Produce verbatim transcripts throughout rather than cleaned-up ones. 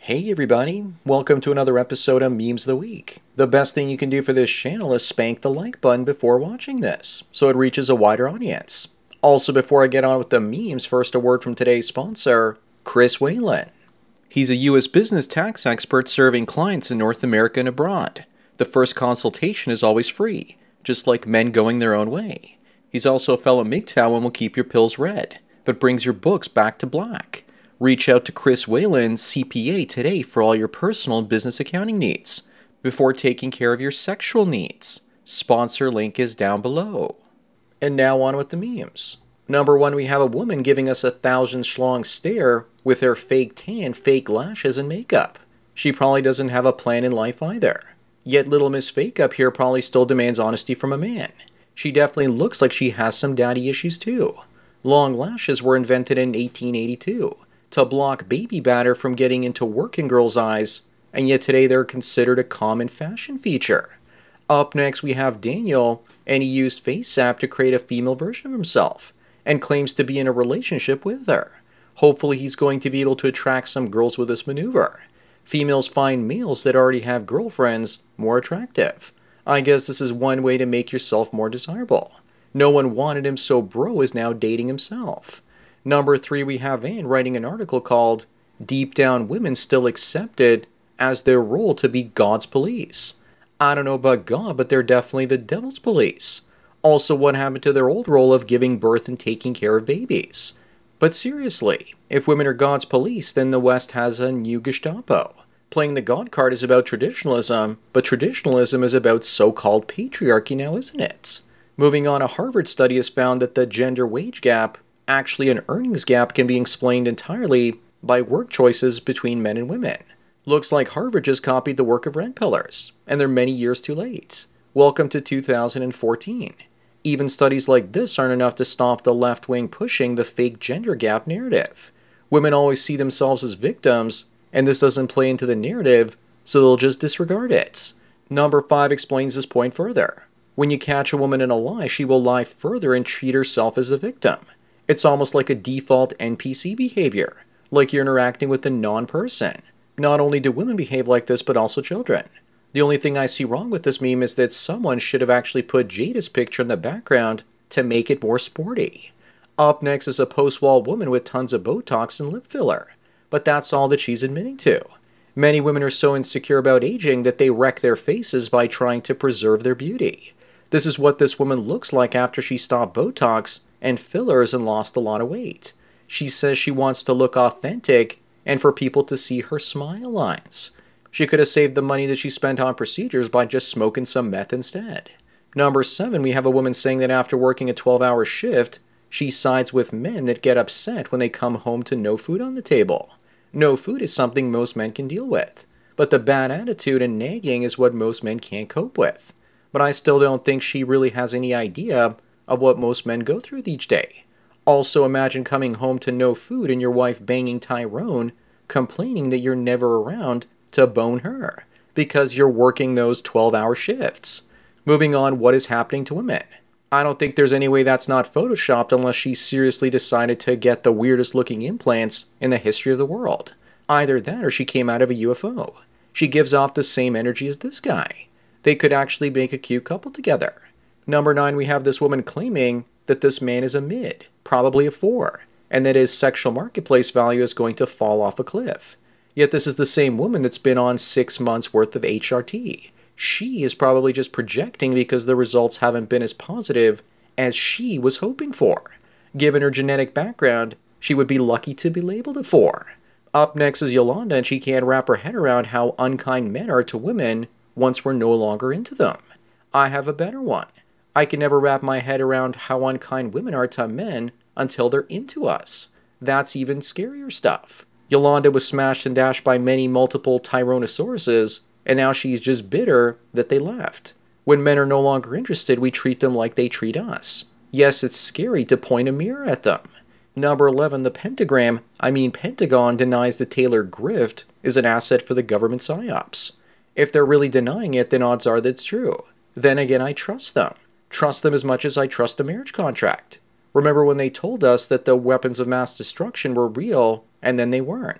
Hey everybody, welcome to another episode of Memes of the Week. The best thing you can do for this channel is spank the like button before watching this, so it reaches a wider audience. Also, before I get on with the memes, first a word from today's sponsor, Chris Whalen. He's a U S business tax expert serving clients in North America and abroad. The first consultation is always free, just like men going their own way. He's also a fellow M G T O W and will keep your pills red, but brings your books back to black. Reach out to Chris Whalen, C P A, today for all your personal and business accounting needs, before taking care of your sexual needs. Sponsor link is down below. And now on with the memes. Number one, we have a woman giving us a thousand schlong stare with her fake tan, fake lashes, and makeup. She probably doesn't have a plan in life either. Yet Little Miss Fake Up here probably still demands honesty from a man. She definitely looks like she has some daddy issues too. Long lashes were invented in eighteen eighty-two. To block baby batter from getting into working girls' eyes, and yet today they're considered a common fashion feature. Up next we have Daniel, and he used FaceApp to create a female version of himself, and claims to be in a relationship with her. Hopefully he's going to be able to attract some girls with this maneuver. Females find males that already have girlfriends more attractive. I guess this is one way to make yourself more desirable. No one wanted him, so bro is now dating himself. Number three, we have Anne writing an article called Deep Down Women Still Accepted as Their Role to Be God's Police. I don't know about God, but they're definitely the devil's police. Also, what happened to their old role of giving birth and taking care of babies? But seriously, if women are God's police, then the West has a new Gestapo. Playing the God card is about traditionalism, but traditionalism is about so-called patriarchy now, isn't it? Moving on, a Harvard study has found that the gender wage gap, actually an earnings gap, can be explained entirely by work choices between men and women. Looks like Harvard just copied the work of red pillars, and they're many years too late. Welcome to two thousand fourteen. Even studies like this aren't enough to stop the left wing pushing the fake gender gap narrative. Women always see themselves as victims, and this doesn't play into the narrative, so they'll just disregard it. Number five explains this point further. When you catch a woman in a lie, she will lie further and treat herself as a victim. It's almost like a default N P C behavior, like you're interacting with a non-person. Not only do women behave like this, but also children. The only thing I see wrong with this meme is that someone should have actually put Jada's picture in the background to make it more sporty. Up next is a post-wall woman with tons of Botox and lip filler, but that's all that she's admitting to. Many women are so insecure about aging that they wreck their faces by trying to preserve their beauty. This is what this woman looks like after she stopped Botox and fillers and lost a lot of weight. She says she wants to look authentic and for people to see her smile lines. She could have saved the money that she spent on procedures by just smoking some meth instead. Number seven, we have a woman saying that after working a twelve-hour shift, she sides with men that get upset when they come home to no food on the table. No food is something most men can deal with, but the bad attitude and nagging is what most men can't cope with. But I still don't think she really has any idea of what most men go through each day. Also, imagine coming home to no food and your wife banging Tyrone, complaining that you're never around to bone her, because you're working those twelve-hour shifts. Moving on, what is happening to women? I don't think there's any way that's not photoshopped unless she seriously decided to get the weirdest looking implants in the history of the world. Either that or she came out of a U F O. She gives off the same energy as this guy. They could actually make a cute couple together. Number nine, we have this woman claiming that this man is a mid, probably a four, and that his sexual marketplace value is going to fall off a cliff. Yet this is the same woman that's been on six months worth of H R T. She is probably just projecting because the results haven't been as positive as she was hoping for. Given her genetic background, she would be lucky to be labeled a four. Up next is Yolanda, and she can't wrap her head around how unkind men are to women once we're no longer into them. I have a better one. I can never wrap my head around how unkind women are to men until they're into us. That's even scarier stuff. Yolanda was smashed and dashed by many multiple Tyrannosauruses, and now she's just bitter that they left. When men are no longer interested, we treat them like they treat us. Yes, it's scary to point a mirror at them. Number eleven, the pentagram, I mean Pentagon, denies that Taylor Grift is an asset for the government psyops. If they're really denying it, then odds are that's true. Then again, I trust them. Trust them as much as I trust a marriage contract. Remember when they told us that the weapons of mass destruction were real, and then they weren't?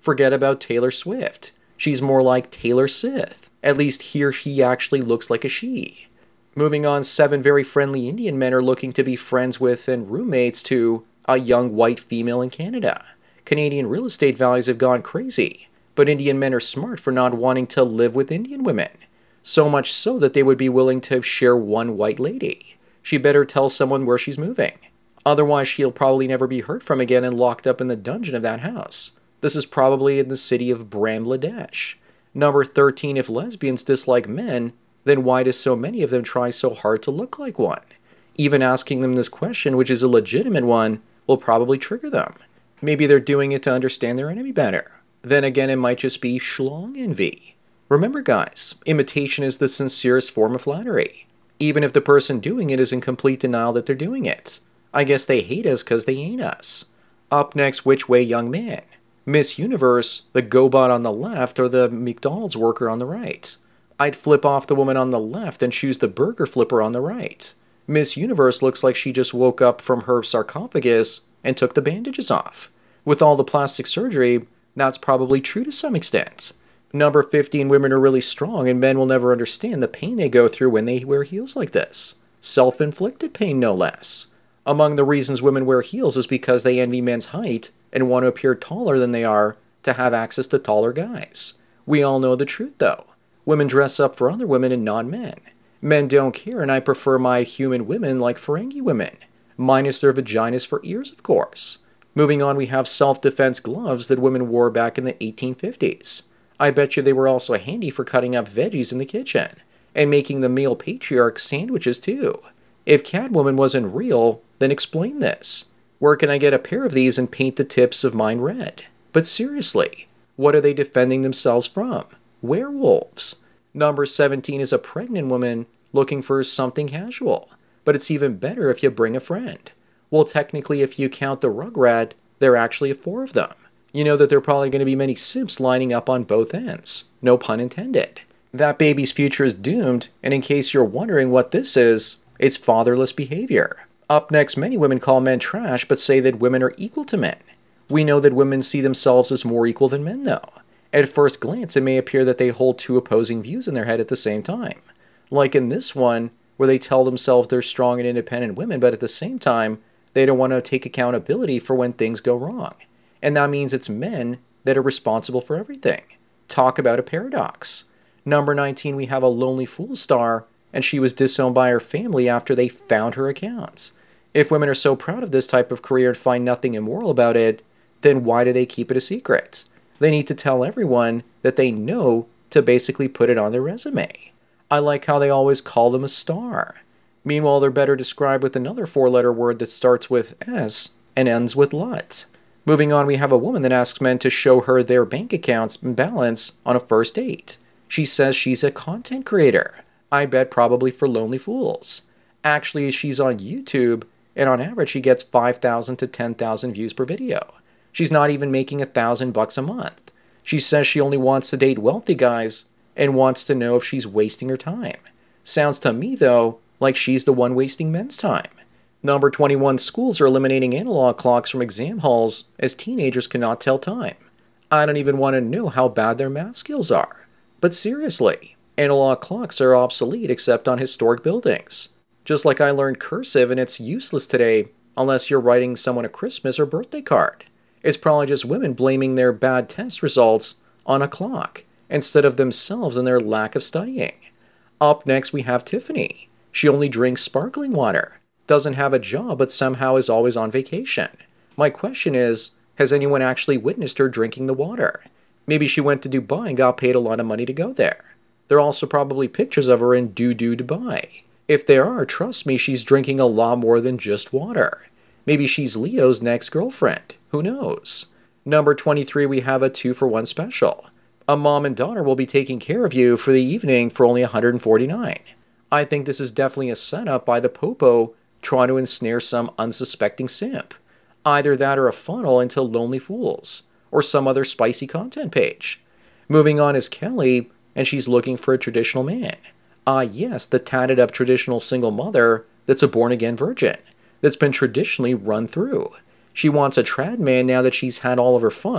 Forget about Taylor Swift. She's more like Taylor Sith. At least here he actually looks like a she. Moving on, seven very friendly Indian men are looking to be friends with and roommates to a young white female in Canada. Canadian real estate values have gone crazy, but Indian men are smart for not wanting to live with Indian women. So much so that they would be willing to share one white lady. She better tell someone where she's moving. Otherwise, she'll probably never be heard from again and locked up in the dungeon of that house. This is probably in the city of Bangladesh. Number thirteen, if lesbians dislike men, then why do so many of them try so hard to look like one? Even asking them this question, which is a legitimate one, will probably trigger them. Maybe they're doing it to understand their enemy better. Then again, it might just be schlong envy. Remember guys, imitation is the sincerest form of flattery. Even if the person doing it is in complete denial that they're doing it. I guess they hate us because they ain't us. Up next, which way young man? Miss Universe, the GoBot on the left, or the McDonald's worker on the right? I'd flip off the woman on the left and choose the burger flipper on the right. Miss Universe looks like she just woke up from her sarcophagus and took the bandages off. With all the plastic surgery, that's probably true to some extent. Number fifteen, women are really strong and men will never understand the pain they go through when they wear heels like this. Self-inflicted pain, no less. Among the reasons women wear heels is because they envy men's height and want to appear taller than they are to have access to taller guys. We all know the truth though. Women dress up for other women and not men. Men don't care, and I prefer my human women like Ferengi women. Minus their vaginas for ears, of course. Moving on, we have self-defense gloves that women wore back in the eighteen fifties. I bet you they were also handy for cutting up veggies in the kitchen. And making the male patriarch sandwiches too. If Catwoman wasn't real, then explain this. Where can I get a pair of these and paint the tips of mine red? But seriously, what are they defending themselves from? Werewolves. Number seventeen is a pregnant woman looking for something casual. But it's even better if you bring a friend. Well, technically, if you count the Rugrat, there are actually four of them. You know that there are probably going to be many simps lining up on both ends. No pun intended. That baby's future is doomed, and in case you're wondering what this is, it's fatherless behavior. Up next, many women call men trash but say that women are equal to men. We know that women see themselves as more equal than men, though. At first glance, it may appear that they hold two opposing views in their head at the same time. Like in this one, where they tell themselves they're strong and independent women, but at the same time, they don't want to take accountability for when things go wrong. And that means it's men that are responsible for everything. Talk about a paradox. Number nineteen, we have a lonely fool star, and she was disowned by her family after they found her accounts. If women are so proud of this type of career and find nothing immoral about it, then why do they keep it a secret? They need to tell everyone that they know to basically put it on their resume. I like how they always call them a star. Meanwhile, they're better described with another four-letter word that starts with S and ends with lut. Moving on, we have a woman that asks men to show her their bank accounts and balance on a first date. She says she's a content creator. I bet probably for lonely fools. Actually, she's on YouTube, and on average she gets five thousand to ten thousand views per video. She's not even making a thousand bucks a month. She says she only wants to date wealthy guys and wants to know if she's wasting her time. Sounds to me, though, like she's the one wasting men's time. Number twenty-one, schools are eliminating analog clocks from exam halls as teenagers cannot tell time. I don't even want to know how bad their math skills are. But seriously, analog clocks are obsolete except on historic buildings. Just like I learned cursive and it's useless today unless you're writing someone a Christmas or birthday card. It's probably just women blaming their bad test results on a clock instead of themselves and their lack of studying. Up next, we have Tiffany. She only drinks sparkling water, doesn't have a job, but somehow is always on vacation. My question is, has anyone actually witnessed her drinking the water? Maybe she went to Dubai and got paid a lot of money to go there. There are also probably pictures of her in Doo Doo Dubai. If there are, trust me, she's drinking a lot more than just water. Maybe she's Leo's next girlfriend. Who knows? Number twenty-three, we have a two-for-one special. A mom and daughter will be taking care of you for the evening for only one hundred forty-nine dollars. I think this is definitely a setup by the popo trying to ensnare some unsuspecting simp. Either that or a funnel into Lonely Fools, or some other spicy content page. Moving on is Kelly, and she's looking for a traditional man. Ah yes, the tatted up traditional single mother that's a born-again virgin, that's been traditionally run through. She wants a trad man now that she's had all of her fun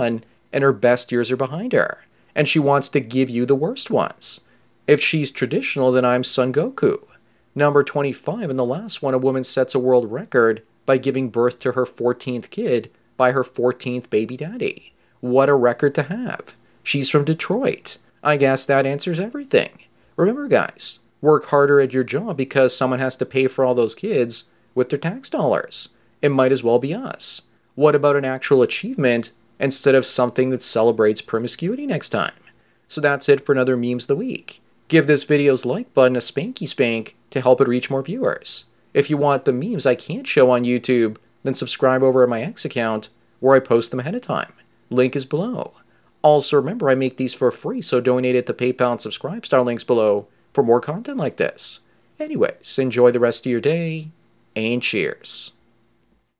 and her best years are behind her, and she wants to give you the worst ones. If she's traditional, then I'm Son Goku. Number twenty-five, and the last one, a woman sets a world record by giving birth to her fourteenth kid by her fourteenth baby daddy. What a record to have. She's from Detroit. I guess that answers everything. Remember, guys, work harder at your job because someone has to pay for all those kids with their tax dollars. It might as well be us. What about an actual achievement instead of something that celebrates promiscuity next time? So that's it for another Memes of the Week. Give this video's like button a spanky spank to help it reach more viewers. If you want the memes I can't show on YouTube, then subscribe over at my X account where I post them ahead of time. Link is below. Also remember, I make these for free, so donate at the PayPal and Subscribestar links below for more content like this. Anyways, enjoy the rest of your day, and cheers.